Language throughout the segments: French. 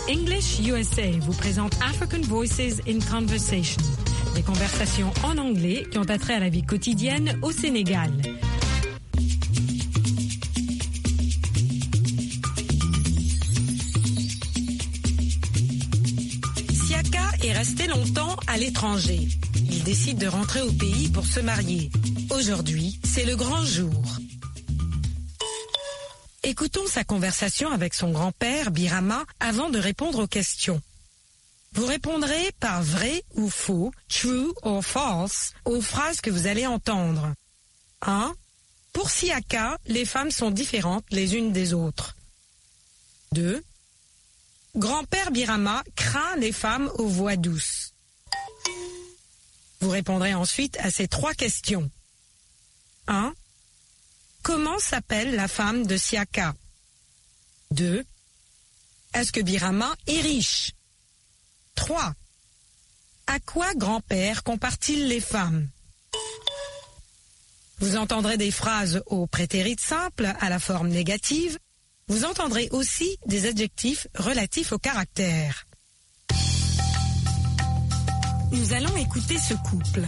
English USA vous présente African Voices in Conversation, des conversations en anglais qui ont attrait à la vie quotidienne au Sénégal. Siaka est resté longtemps à l'étranger. Il décide de rentrer au pays pour se marier. Aujourd'hui, c'est le grand jour. Écoutons sa conversation avec son grand-père, Birama, avant de répondre aux questions. Vous répondrez par vrai ou faux, true or false, aux phrases que vous allez entendre. 1. Pour Siaka, les femmes sont différentes les unes des autres. 2. Grand-père Birama craint les femmes aux voix douces. Vous répondrez ensuite à ces 3 questions. 1. Comment s'appelle la femme de Siaka? 2. Est-ce que Birama est riche? 3. À quoi grand-père compare-t-il les femmes? Vous entendrez des phrases au prétérit simple à la forme négative. Vous entendrez aussi des adjectifs relatifs au caractère. Nous allons écouter ce couple.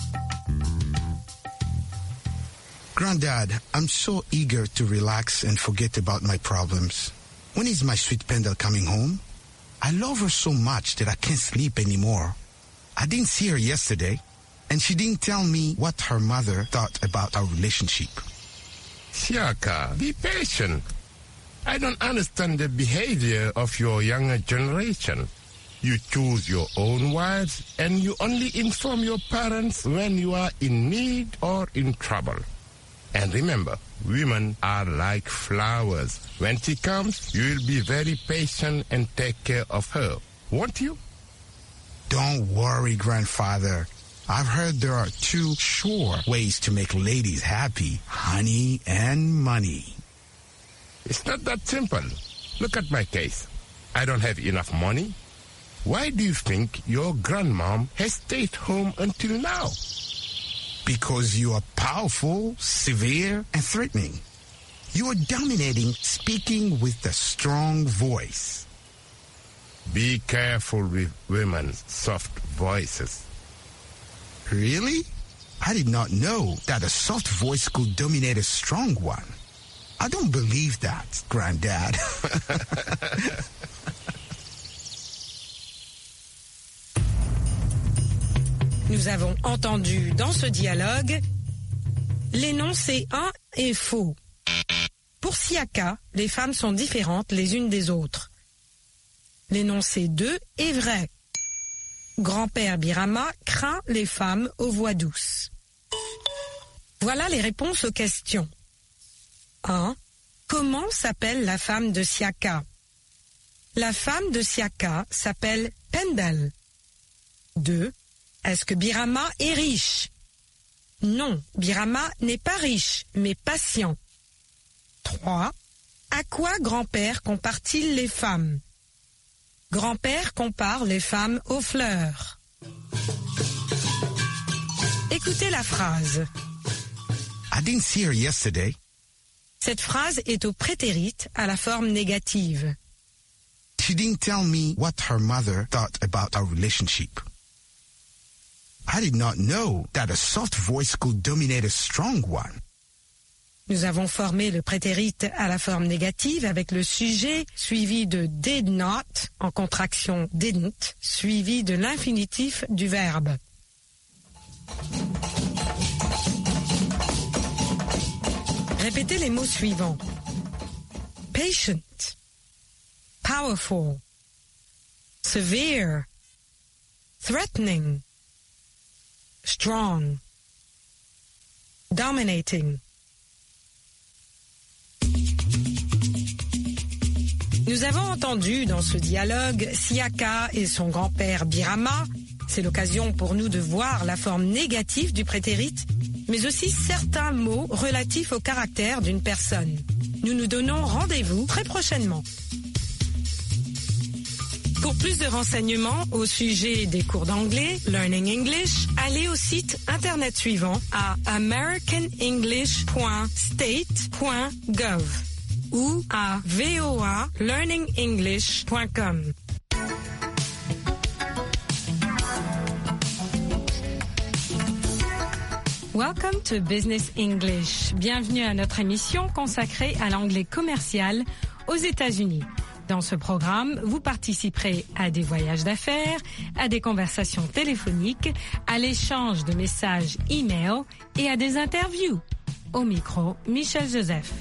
Granddad, I'm so eager to relax and forget about my problems. When is my sweet Pendle coming home? I love her so much that I can't sleep anymore. I didn't see her yesterday, and she didn't tell me what her mother thought about our relationship. Siaka, be patient. I don't understand the behavior of your younger generation. You choose your own wives, and you only inform your parents when you are in need or in trouble. And remember, women are like flowers. When she comes, you will be very patient and take care of her, won't you? Don't worry, grandfather. I've heard there are 2 sure ways to make ladies happy: honey and money. It's not that simple. Look at my case. I don't have enough money. Why do you think your grandmom has stayed home until now? Because you are powerful, severe, and threatening. You are dominating, speaking with a strong voice. Be careful with women's soft voices. Really? I did not know that a soft voice could dominate a strong one. I don't believe that, Granddad. Nous avons entendu dans ce dialogue l'énoncé 1 est faux. Pour Siaka, les femmes sont différentes les unes des autres. L'énoncé 2 est vrai. Grand-père Birama craint les femmes aux voix douces. Voilà les réponses aux questions. 1. Comment s'appelle la femme de Siaka? La femme de Siaka s'appelle Pendle. 2. Est-ce que Birama est riche? Non, Birama n'est pas riche, mais patient. 3. À quoi grand-père compare-t-il les femmes? Grand-père compare les femmes aux fleurs. Écoutez la phrase. I didn't see her yesterday. Cette phrase est au prétérit à la forme négative. She didn't tell me what her mother thought about our relationship. I did not know that a soft voice could dominate a strong one. Nous avons formé le prétérit à la forme négative avec le sujet suivi de did not, en contraction didn't, suivi de l'infinitif du verbe. Répétez les mots suivants. Patient, powerful, severe, threatening, strong, dominating. Nous avons entendu dans ce dialogue Siaka et son grand-père Birama. C'est l'occasion pour nous de voir la forme négative du prétérit, mais aussi certains mots relatifs au caractère d'une personne. Nous nous donnons rendez-vous très prochainement. Pour plus de renseignements au sujet des cours d'anglais, Learning English, allez au site internet suivant à americanenglish.state.gov ou à voalearningenglish.com. Welcome to Business English. Bienvenue à notre émission consacrée à l'anglais commercial aux États-Unis. Dans ce programme, vous participerez à des voyages d'affaires, à des conversations téléphoniques, à l'échange de messages e-mail et à des interviews. Au micro, Michel Joseph.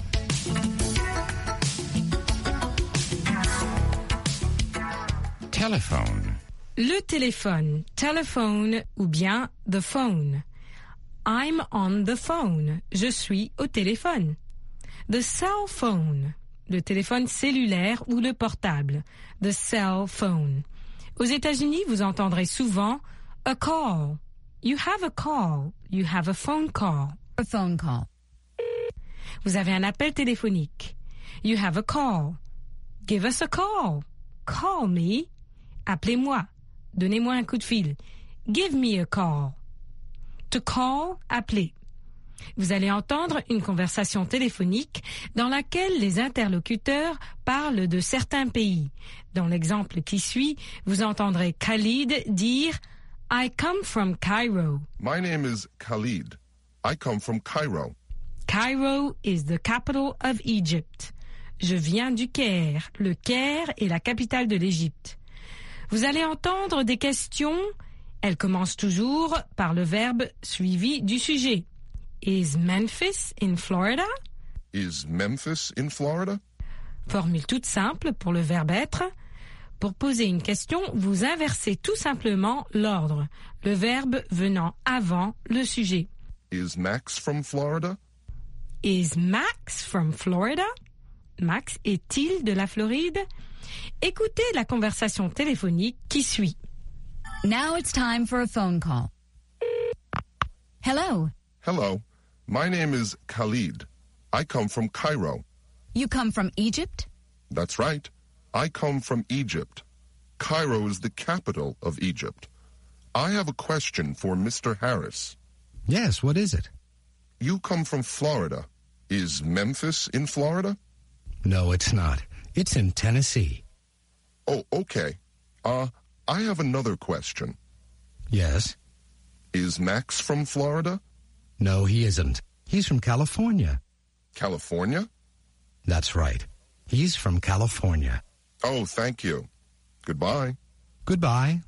Telephone. Le téléphone, telephone ou bien the phone. I'm on the phone. Je suis au téléphone. The cell phone. Le téléphone cellulaire ou le portable. The cell phone. Aux États-Unis, vous entendrez souvent a call. You have a call. You have a phone call. A phone call. Vous avez un appel téléphonique. You have a call. Give us a call. Call me. Appelez-moi. Donnez-moi un coup de fil. Give me a call. To call, appeler. Vous allez entendre une conversation téléphonique dans laquelle les interlocuteurs parlent de certains pays. Dans l'exemple qui suit, vous entendrez Khalid dire « I come from Cairo ». My name is Khalid. I come from Cairo. Cairo is the capital of Egypt. Je viens du Caire. Le Caire est la capitale de l'Égypte. Vous allez entendre des questions. Elles commencent toujours par le verbe suivi du sujet. Is Memphis in Florida? Is Memphis in Florida? Formule toute simple pour le verbe être. Pour poser une question, vous inversez tout simplement l'ordre, le verbe venant avant le sujet. Is Max from Florida? Is Max from Florida? Max est-il de la Floride? Écoutez la conversation téléphonique qui suit. Now it's time for a phone call. Hello. Hello. My name is Khalid. I come from Cairo. You come from Egypt? That's right. I come from Egypt. Cairo is the capital of Egypt. I have a question for Mr. Harris. Yes, what is it? You come from Florida. Is Memphis in Florida? No, it's not. It's in Tennessee. Oh, okay. I have another question. Yes? Is Max from Florida? No, he isn't. He's from California. California? That's right. He's from California. Oh, thank you. Goodbye. Goodbye.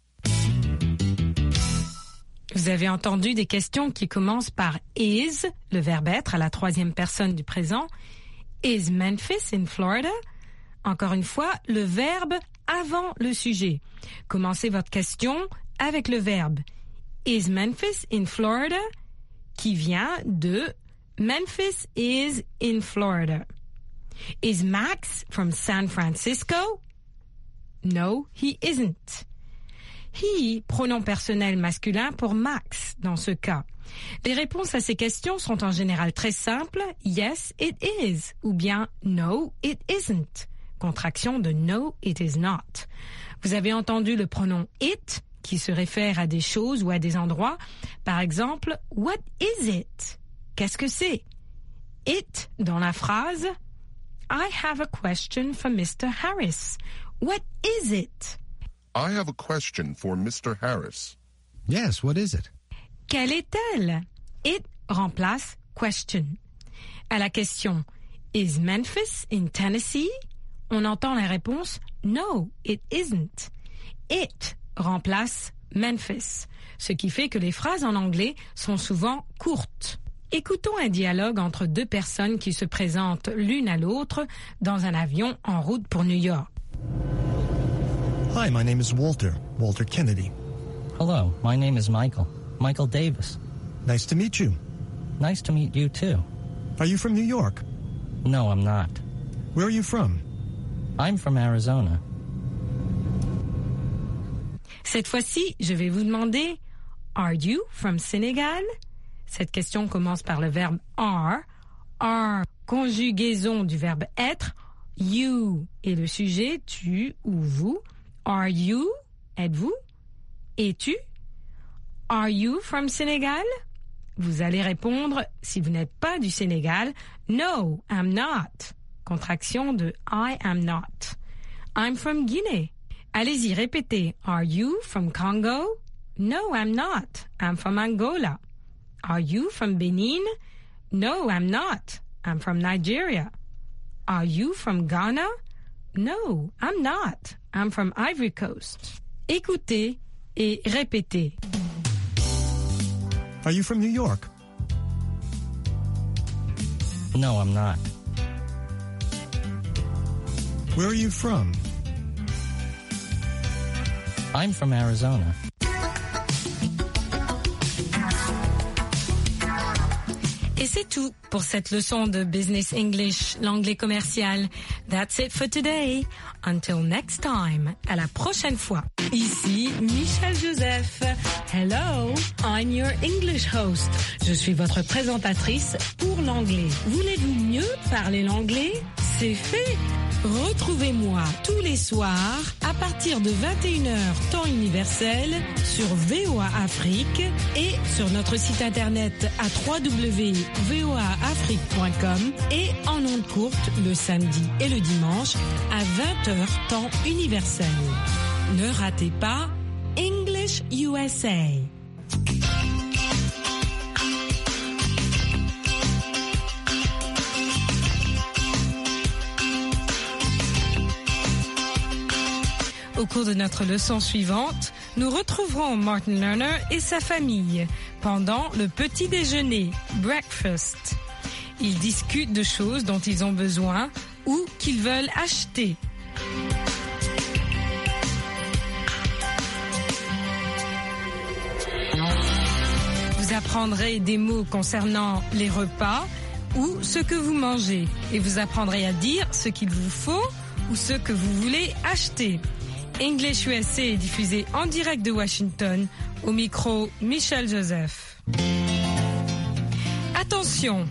Vous avez entendu des questions qui commencent par is, le verbe être à la troisième personne du présent. Is Memphis in Florida? Encore une fois, le verbe avant le sujet. Commencez votre question avec le verbe Is Memphis in Florida? Qui vient de Memphis is in Florida. Is Max from San Francisco? No, he isn't. He, pronom personnel masculin pour Max dans ce cas. Les réponses à ces questions sont en général très simples. Yes, it is. Ou bien no, it isn't. Contraction de no, it is not. Vous avez entendu le pronom it qui se réfère à des choses ou à des endroits. Par exemple, what is it? Qu'est-ce que c'est? It dans la phrase I have a question for Mr. Harris. What is it? I have a question for Mr. Harris. Yes, what is it? Quelle est-elle? It remplace question. À la question Is Memphis in Tennessee? On entend la réponse No, it isn't. It remplace Memphis, ce qui fait que les phrases en anglais sont souvent courtes. Écoutons un dialogue entre deux personnes qui se présentent l'une à l'autre dans un avion en route pour New York. Hi, my name is Walter Kennedy. Hello, my name is Michael Davis. Nice to meet you. Nice to meet you too. Are you from New York? No, I'm not. Where are you from? I'm from Arizona. Cette fois-ci, je vais vous demander Are you from Senegal? Cette question commence par le verbe are. Are, conjugaison du verbe être. You est le sujet, tu ou vous. Are you? Êtes-vous? Es-tu? Are you from Senegal? Vous allez répondre, si vous n'êtes pas du Sénégal, No, I'm not. Contraction de I am not. I'm from Guinée. Allez-y, répétez. Are you from Congo? No, I'm not. I'm from Angola. Are you from Benin? No, I'm not. I'm from Nigeria. Are you from Ghana? No, I'm not. I'm from Ivory Coast. Écoutez et répétez. Are you from New York? No, I'm not. Where are you from? I'm from Arizona. Et c'est tout pour cette leçon de Business English, l'anglais commercial. That's it for today. Until next time. À la prochaine fois. Ici Michel Joseph. Hello, I'm your English host. Je suis votre présentatrice pour l'anglais. Voulez-vous mieux parler l'anglais? C'est fait. Retrouvez-moi tous les soirs à partir de 21h temps universel sur VOA Afrique et sur notre site internet à www.voaafrique.com et en ondes courtes le samedi et le dimanche à 20h temps universel. Ne ratez pas English USA. Au cours de notre leçon suivante, nous retrouverons Martin Lerner et sa famille pendant le petit déjeuner, breakfast. Ils discutent de choses dont ils ont besoin ou qu'ils veulent acheter. Vous apprendrez des mots concernant les repas ou ce que vous mangez et vous apprendrez à dire ce qu'il vous faut ou ce que vous voulez acheter. English USA est diffusé en direct de Washington, au micro Michel Joseph. Attention,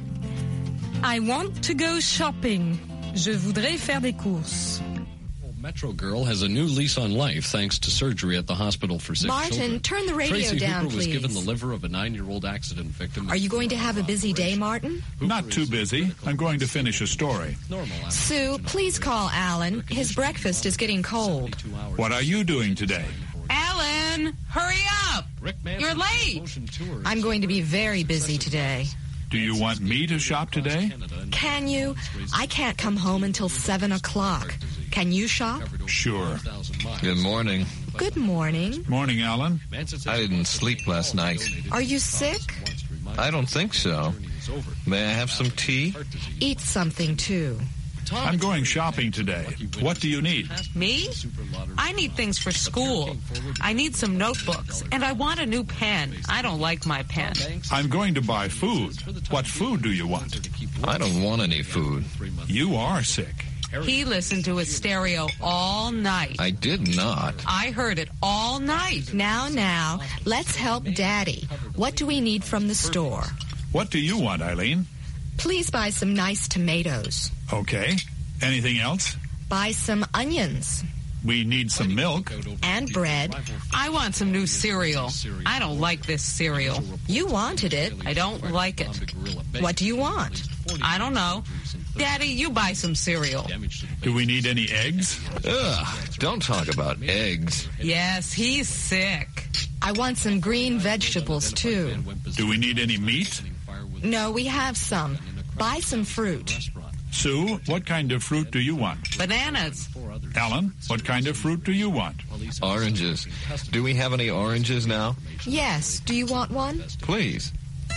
I want to go shopping. Je voudrais faire des courses. Metro Girl has a new lease on life thanks to surgery at the hospital for sick Martin, children. turn the radio Tracy down, Hooper was please. given the liver of a 9-year-old accident victim. Are you going to have a busy day, Martin? Not too busy. I'm going to finish a story. Sue, please call Alan. His breakfast is getting cold. What are you doing today? Alan, hurry up! You're late. I'm going to be very busy today. Do you want me to shop today? Can you? I can't come home until 7 o'clock. Can you shop? Sure. Good morning. Good morning. Morning, Alan. I didn't sleep last night. Are you sick? I don't think so. May I have some tea? Eat something, too. I'm going shopping today. What do you need? Me? I need things for school. I need some notebooks, and I want a new pen. I don't like my pen. I'm going to buy food. What food do you want? I don't want any food. You are sick. He listened to his stereo all night. I did not. I heard it all night. Now, let's help Daddy. What do we need from the store? What do you want, Eileen? Please buy some nice tomatoes. Okay. Anything else? Buy some onions. We need some milk. And bread. I want some new cereal. I don't like this cereal. You wanted it. I don't like it. What do you want? I don't know. Daddy, you buy some cereal. Do we need any eggs? Ugh, don't talk about eggs. Yes, he's sick. I want some green vegetables, too. Do we need any meat? No, we have some. Buy some fruit. Sue, what kind of fruit do you want? Bananas. Alan, what kind of fruit do you want? Oranges. Do we have any oranges now? Yes. Do you want one? Please.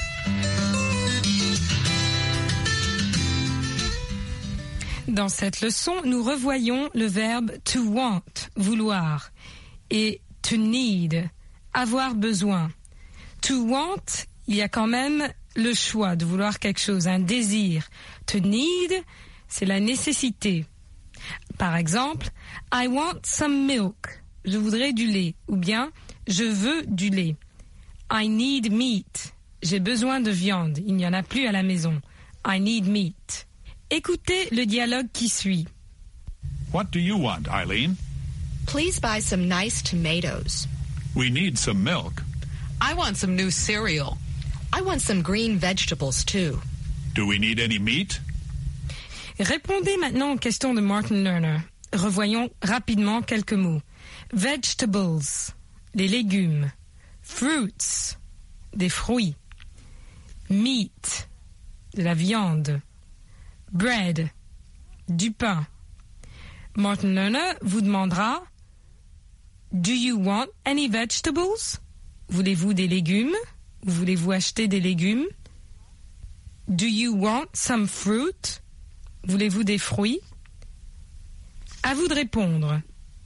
Dans cette leçon, nous revoyons le verbe to want, vouloir, et to need, avoir besoin. To want, il y a quand même le choix de vouloir quelque chose, un désir. To need, c'est la nécessité. Par exemple, I want some milk. Je voudrais du lait. Ou bien, je veux du lait. I need meat. J'ai besoin de viande. Il n'y en a plus à la maison. I need meat. Écoutez le dialogue qui suit. What do you want, Eileen? Please buy some nice tomatoes. We need some milk. I want some new cereal. I want some green vegetables, too. Do we need any meat? Répondez maintenant aux questions de Martin Lerner. Revoyons rapidement quelques mots. Vegetables, des légumes. Fruits, des fruits. Meat, de la viande. Bread, du pain. Martin Lerner vous demandera Do you want any vegetables? Voulez-vous des légumes? Ou voulez-vous acheter des légumes? Do you want some fruit? Voulez-vous des fruits? À vous de répondre.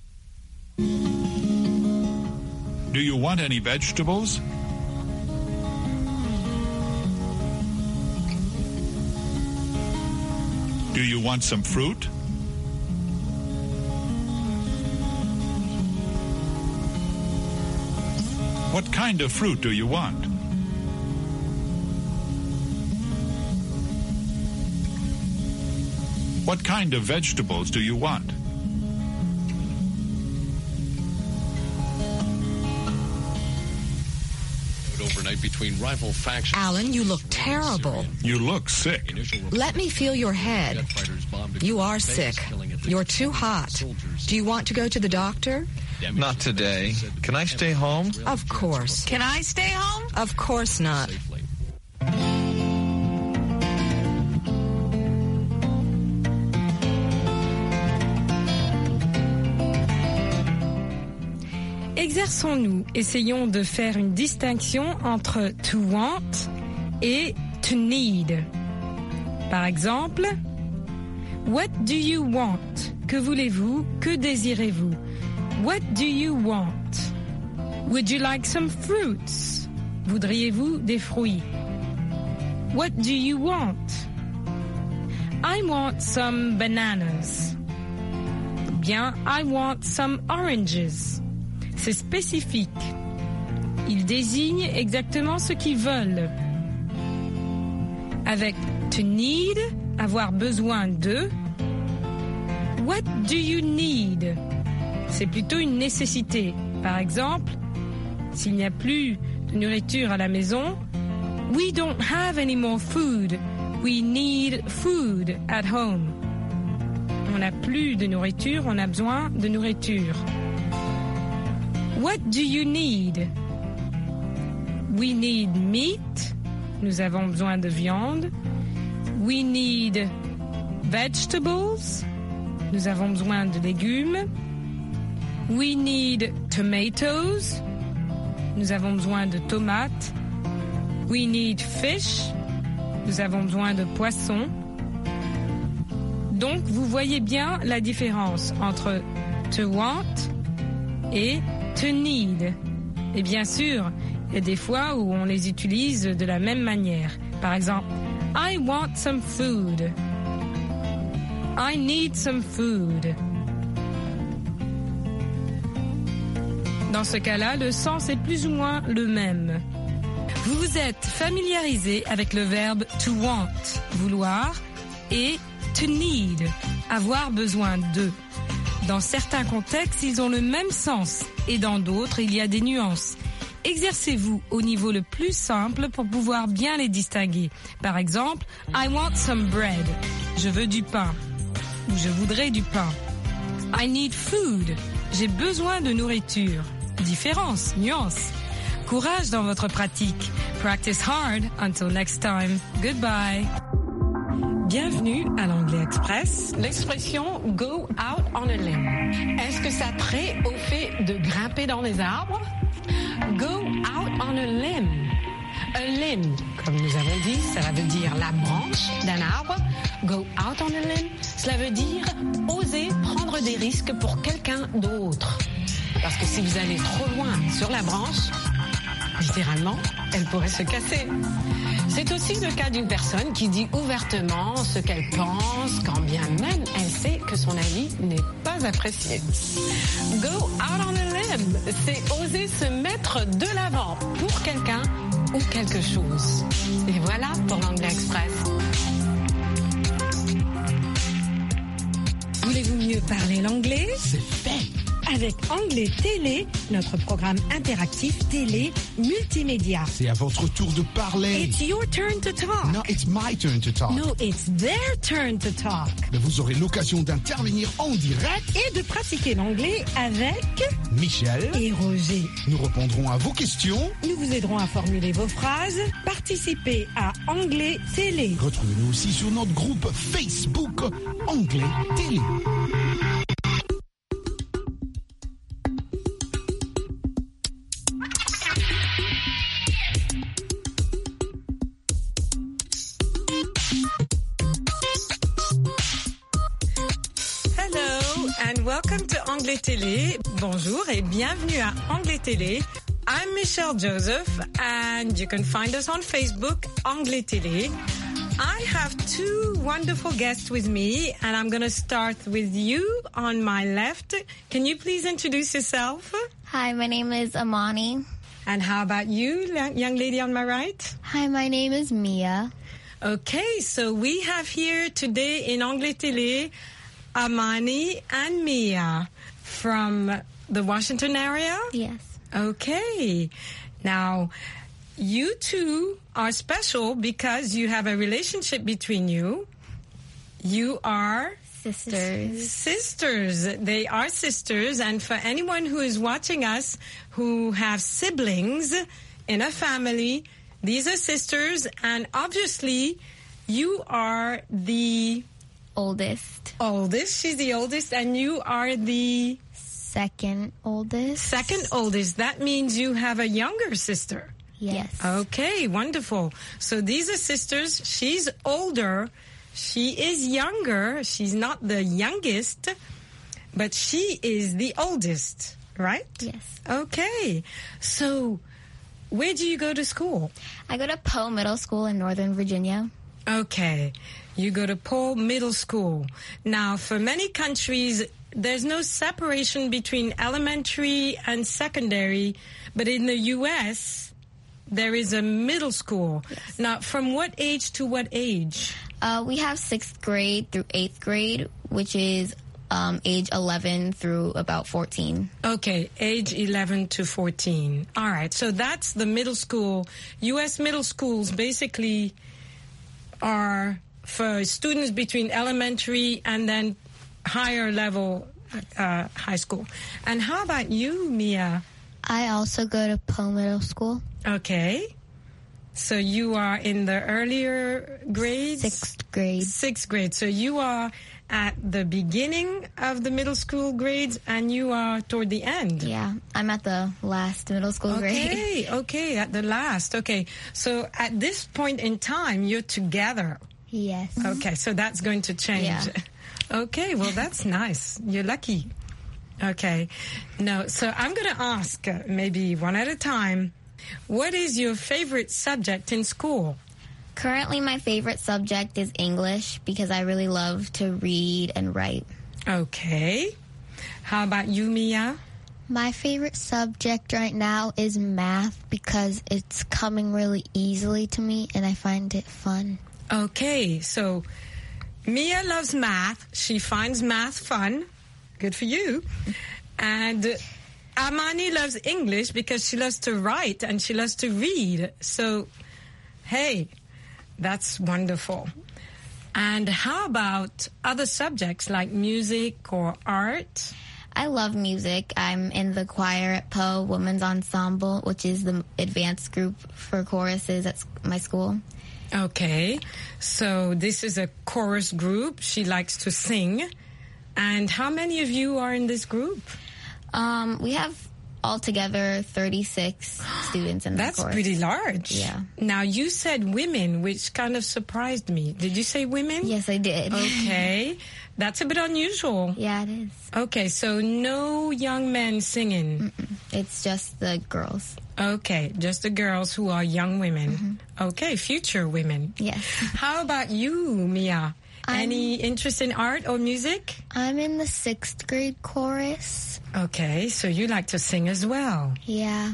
Do you want any vegetables? Do you want some fruit? What kind of fruit do you want? What kind of vegetables do you want? Overnight between rival factions. Alan, you look terrible. You look sick. Let me feel your head. You are sick. You're too hot. Do you want to go to the doctor? Not today. Can I stay home? Of course. Can I stay home? Of course not. Exerçons-nous, essayons de faire une distinction entre to want et to need. Par exemple, what do you want? Que voulez-vous? Que désirez-vous? What do you want? Would you like some fruits? Voudriez-vous des fruits? What do you want? I want some bananas. Bien, I want some oranges. C'est spécifique. Ils désignent exactement ce qu'ils veulent. Avec to need, avoir besoin de. What do you need? C'est plutôt une nécessité. Par exemple, s'il n'y a plus de nourriture à la maison, we don't have any more food. We need food at home. On n'a plus de nourriture, on a besoin de nourriture. What do you need? We need meat. Nous avons besoin de viande. We need vegetables. Nous avons besoin de légumes. We need tomatoes. Nous avons besoin de tomates. We need fish. Nous avons besoin de poissons. Donc, vous voyez bien la différence entre to want et to need. Et bien sûr, il y a des fois où on les utilise de la même manière. Par exemple, I want some food. I need some food. Dans ce cas-là, le sens est plus ou moins le même. Vous vous êtes familiarisé avec le verbe to want, vouloir, et to need, avoir besoin de. Dans certains contextes, ils ont le même sens et dans d'autres, il y a des nuances. Exercez-vous au niveau le plus simple pour pouvoir bien les distinguer. Par exemple, I want some bread. Je veux du pain. Ou je voudrais du pain. I need food. J'ai besoin de nourriture. Différence, nuance. Courage dans votre pratique. Practice hard. Until next time. Goodbye. Bienvenue à l'Anglais Express. L'expression « go out on a limb ». Est-ce que ça a trait au fait de grimper dans les arbres? Go out on a limb. A limb, comme nous avons dit, ça veut dire la branche d'un arbre. Go out on a limb, cela veut dire oser prendre des risques pour quelqu'un d'autre. Parce que si vous allez trop loin sur la branche, littéralement, elle pourrait se casser. C'est aussi le cas d'une personne qui dit ouvertement ce qu'elle pense, quand bien même elle sait que son avis n'est pas apprécié. Go out on a limb, c'est oser se mettre de l'avant pour quelqu'un ou quelque chose. Et voilà pour l'Anglais Express. Voulez-vous mieux parler l'anglais? C'est fait. avec Anglais Télé, notre programme interactif télé multimédia. C'est à votre tour de parler. It's your turn to talk. No, it's my turn to talk. No, it's their turn to talk. Mais vous aurez l'occasion d'intervenir en direct et de pratiquer l'anglais avec Michel et Roger. Nous répondrons à vos questions. Nous vous aiderons à formuler vos phrases. Participez à Anglais Télé. Retrouvez-nous aussi sur notre groupe Facebook Anglais Télé. Hello and welcome to Anglais Télé. Bonjour et bienvenue à Anglais Télé. I'm Michelle Joseph and you can find us on Facebook, Anglais Télé. I have two wonderful guests with me, and I'm going to start with you on my left. Can you please introduce yourself? Hi, my name is Amani. And how about you, young lady on my right? Hi, my name is Mia. Okay, so we have here today in Anglais Télé, Amani and Mia from the Washington area? Yes. Okay. Now, you two are special because you have a relationship between you. You are sisters. They are sisters. And for anyone who is watching us who have siblings in a family, these are sisters. And obviously, you are the oldest. She's the oldest. And you are the second oldest. That means you have a younger sister. Yes. Okay, wonderful. So these are sisters. She's older. She is younger. She's not the youngest, but she is the oldest, right? Yes. Okay. So where do you go to school? I go to Poe Middle School in Northern Virginia. Okay. You go to Poe Middle School. Now, for many countries, there's no separation between elementary and secondary, but in the U.S., there is a middle school. Yes. Now, from what age to what age? We have 6th grade through 8th grade, which is age 11 through about 14. Okay, age 11 to 14. All right, so that's the middle school. U.S. middle schools basically are for students between elementary and then higher level high school. And how about you, Mia? I also go to Poe Middle School. Okay. So you are in the earlier grades? 6th grade. 6th grade. So you are at the beginning of the middle school grades and you are toward the end? Yeah, I'm at the last middle school grade. Okay, at the last. Okay. So at this point in time, you're together? Yes. Okay, so that's going to change. Yeah. Okay, well, that's nice. You're lucky. Okay. No, so I'm going to ask, maybe one at a time, what is your favorite subject in school? Currently, my favorite subject is English because I really love to read and write. Okay. How about you, Mia? My favorite subject right now is math because it's coming really easily to me and I find it fun. Okay, so Mia loves math. She finds math fun. Good for you. And Amani loves English because she loves to write and she loves to read. So, hey, that's wonderful. And how about other subjects like music or art? I love music. I'm in the choir at Poe Women's Ensemble, which is the advanced group for choruses at my school. Okay, so this is a chorus group. She likes to sing. And how many of you are in this group? We have altogether 36 students in the chorus. That's pretty large. Yeah. Now, you said women, which kind of surprised me. Did you say women? Yes, I did. Okay. That's a bit unusual. Yeah, it is. Okay, so no young men singing. It's just the girls. Okay, just the girls who are young women. Okay, future women. Yes. How about you, Mia? Any interest in art or music? I'm in the 6th grade chorus. Okay, so you like to sing as well. Yeah.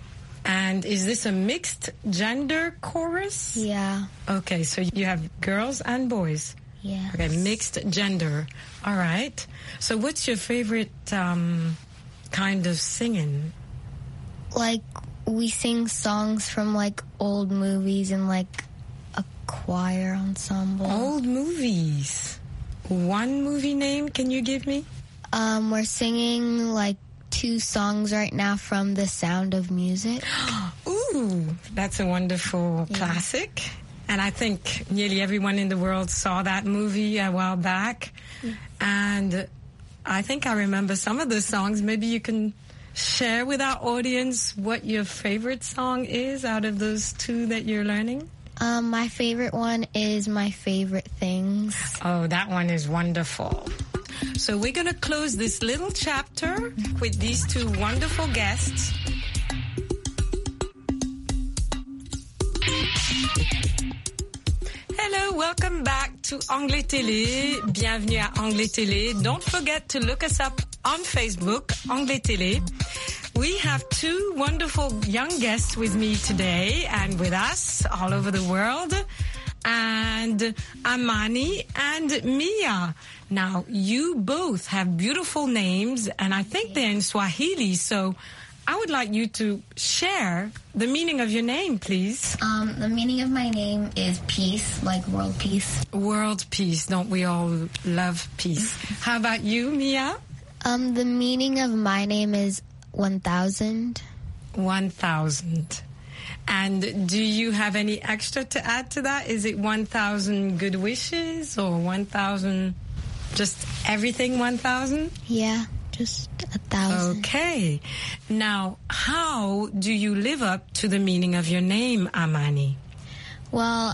And is this a mixed gender chorus? Yeah. Okay, so you have girls and boys. Yeah. Okay, mixed gender. All right. So what's your favorite kind of singing? Like, we sing songs from, like, old movies and, like, a choir ensemble. Old movies. One movie name can you give me? We're singing, like, 2 songs right now from The Sound of Music. Ooh, that's a wonderful classic. And I think nearly everyone in the world saw that movie a while back. And I think I remember some of the songs. Maybe you can share with our audience what your favorite song is out of those 2 that you're learning. My favorite one is My Favorite Things. Oh, that one is wonderful. So we're going to close this little chapter with these 2 wonderful guests. Hello, welcome back to Anglais Télé. Bienvenue à Anglais Télé. Don't forget to look us up on Facebook, Anglais Télé. We have 2 wonderful young guests with me today and with us all over the world. And Amani and Mia. Now, you both have beautiful names, and I think they're in Swahili, so I would like you to share the meaning of your name, please. The meaning of my name is peace, like world peace. World peace. Don't we all love peace? How about you, Mia? The meaning of my name is 1,000. 1,000. And do you have any extra to add to that? Is it 1,000 good wishes or 1,000, just everything 1,000? Yeah, just 1,000. Okay. Now, how do you live up to the meaning of your name, Amani? Well,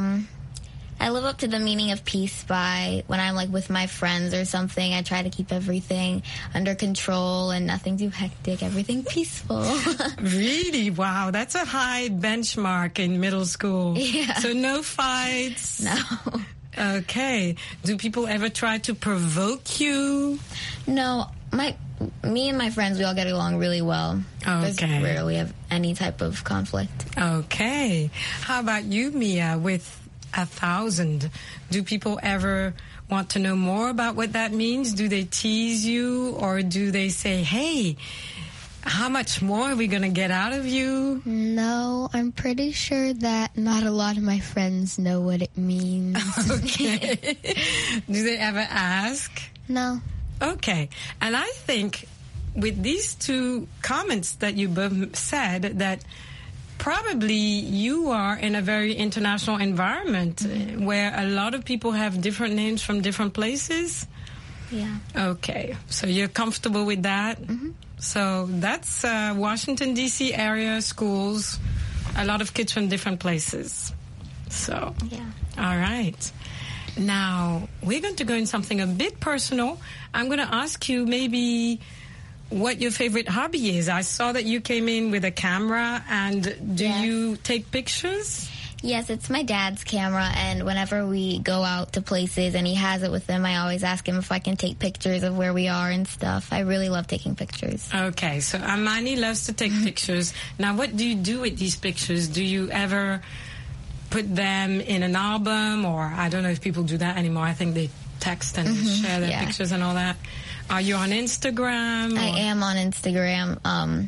I live up to the meaning of peace by when I'm like with my friends or something, I try to keep everything under control and nothing too hectic, everything peaceful. Really? Wow, that's a high benchmark in middle school. Yeah. So no fights? No. Okay. Do people ever try to provoke you? No, me and my friends, we all get along really well. Okay. We rarely have any type of conflict. Okay. How about you, Mia, with 1,000? Do people ever want to know more about what that means? Do they tease you, or do they say, hey, how much more are we going to get out of you? No, I'm pretty sure that not a lot of my friends know what it means. Okay. Do they ever ask? No. Okay. And I think with these 2 comments that you both said, that probably you are in a very international environment where a lot of people have different names from different places. Yeah. Okay. So you're comfortable with that? Mm-hmm. So that's Washington, D.C. area schools, a lot of kids from different places. So, yeah. All right. Now, we're going to go in something a bit personal. I'm going to ask you maybe what your favorite hobby is. I saw that you came in with a camera, and do you take pictures? Yes, it's my dad's camera, and whenever we go out to places and he has it with him, I always ask him if I can take pictures of where we are and stuff. I really love taking pictures. Okay, so Amani loves to take pictures. Now, what do you do with these pictures? Do you ever put them in an album, or I don't know if people do that anymore. I think they text and share their pictures and all that. Are you on Instagram? I am on Instagram.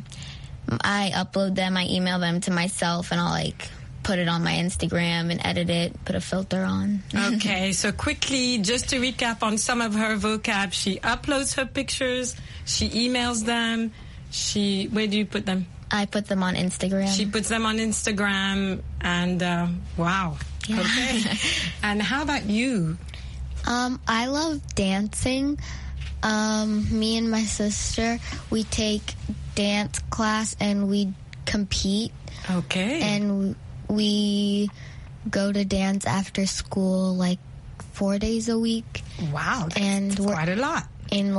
I upload them, I email them to myself, and I'll put it on my Instagram and edit it, put a filter on. Okay, so quickly, just to recap on some of her vocab, she uploads her pictures, she emails them, where do you put them? I put them on Instagram. She puts them on Instagram, and wow. Yeah. Okay. And how about you? I love dancing. Me and my sister, we take dance class and we compete. Okay. And we go to dance after school 4 days a week. Wow, that's quite a lot. In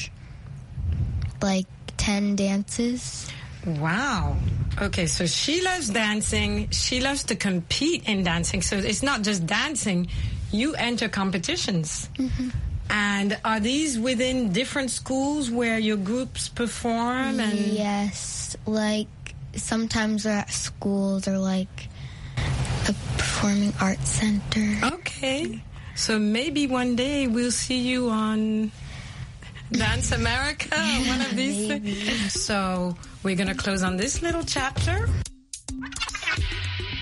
10 dances. Wow. Okay, so she loves dancing. She loves to compete in dancing. So it's not just dancing. You enter competitions. Mm-hmm. And are these within different schools where your groups perform? And yes. Sometimes they're at schools or a performing arts center. Okay. So maybe one day we'll see you on Dance America, one of these things. So we're going to close on this little chapter.